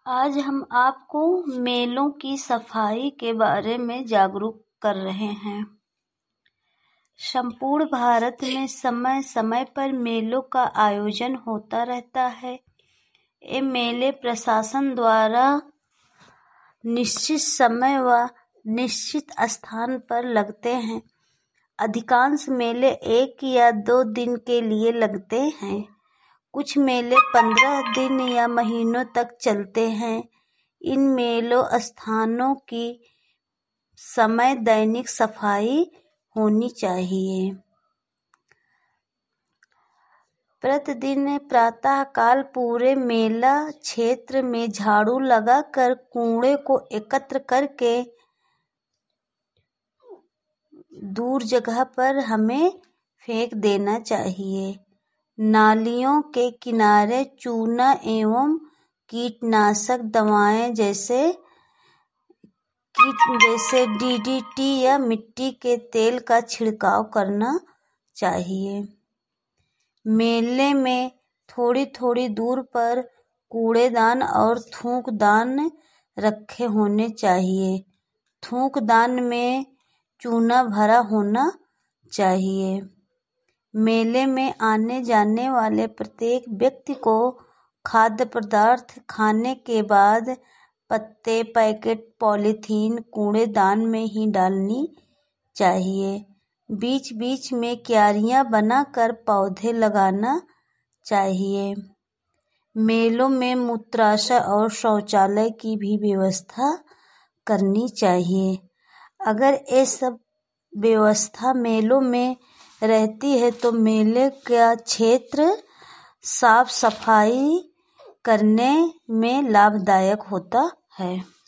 आज हम आपको मेलों की सफाई के बारे में जागरूक कर रहे हैं। संपूर्ण भारत में समय समय पर मेलों का आयोजन होता रहता है। ये मेले प्रशासन द्वारा निश्चित समय व निश्चित स्थान पर लगते हैं। अधिकांश मेले 1 या 2 दिन के लिए लगते हैं। कुछ मेले 15 दिन या महीनों तक चलते हैं। इन मेलों स्थानों की समय दैनिक सफाई होनी चाहिए। प्रतिदिन प्रातःकाल पूरे मेला क्षेत्र में झाड़ू लगाकर कूड़े को एकत्र करके दूर जगह पर हमें फेंक देना चाहिए। नालियों के किनारे चूना एवं कीटनाशक दवाएं जैसे DDT या मिट्टी के तेल का छिड़काव करना चाहिए। मेले में थोड़ी थोड़ी दूर पर कूड़ेदान और थूकदान रखे होने चाहिए। थूकदान में चूना भरा होना चाहिए। मेले में आने जाने वाले प्रत्येक व्यक्ति को खाद्य पदार्थ खाने के बाद पत्ते, पैकेट, पॉलीथीन कूड़ेदान में ही डालनी चाहिए। बीच बीच में क्यारियां बनाकर पौधे लगाना चाहिए। मेलों में मूत्राशय और शौचालय की भी व्यवस्था करनी चाहिए। अगर ये सब व्यवस्था मेलों में रहती है तो मेले का क्षेत्र साफ सफाई करने में लाभदायक होता है।